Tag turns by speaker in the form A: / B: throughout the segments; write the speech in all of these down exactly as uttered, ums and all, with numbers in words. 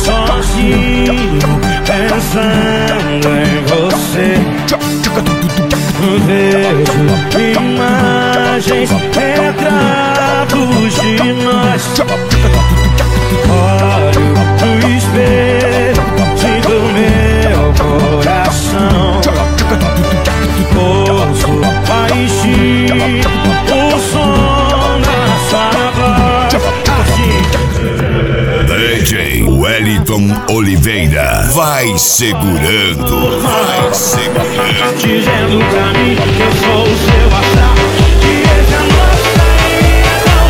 A: sozinho, pensando em você. Vejo imagens, retratos de nós. Olho no espelho, sinto meu coração. Ouço baixinho o som da sua voz.
B: D J Wellington Oliveira. Vai segurando, vai segurando.
A: Dizendo pra mim que eu sou o seu azar, que esse amor é tão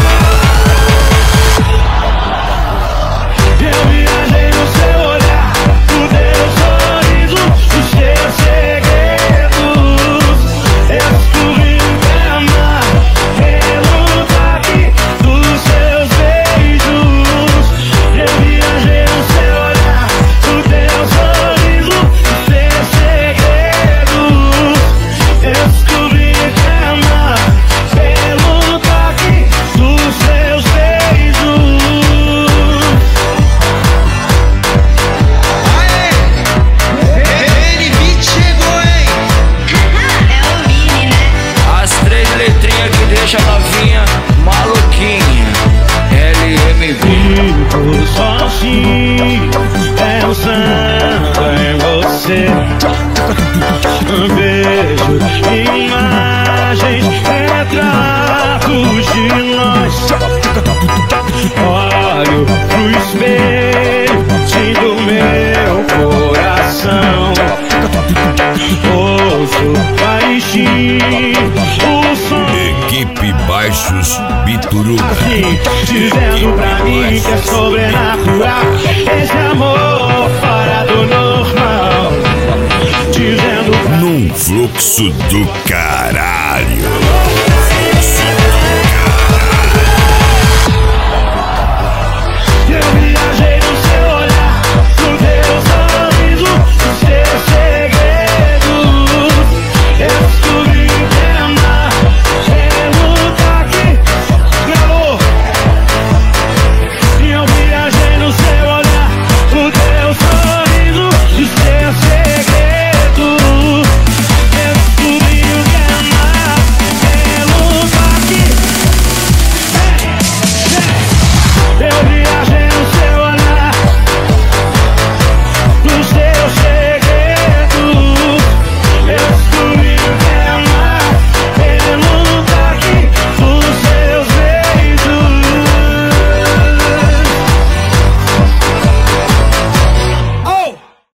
A: real. Eu viajei no seu olhar, no teu sorriso, nos seus segredos. Eu descobri o que é amar pelo toque dos seus beijos. Eu viajei no seu olhar, no teu sorriso, nos seus segredos. Eu descobri o que é amar pelo toque dos seus beijos.
C: Ele beat chegou, hein?
D: É o Vini, né?
C: As três letrinhas que deixa a novinha maluquinha. L M V.
A: Vivo sozinho, pensando em você. Vejo imagens, retratos de nós. Olho pro espelho, sinto meu coração. Ouço baixinho o som.
B: Equipe Baixos Bituruga.
A: Dizendo pra mim que é sobrenatural esse amor fora do normal. Dizendo pra
B: Num fluxo do caralho.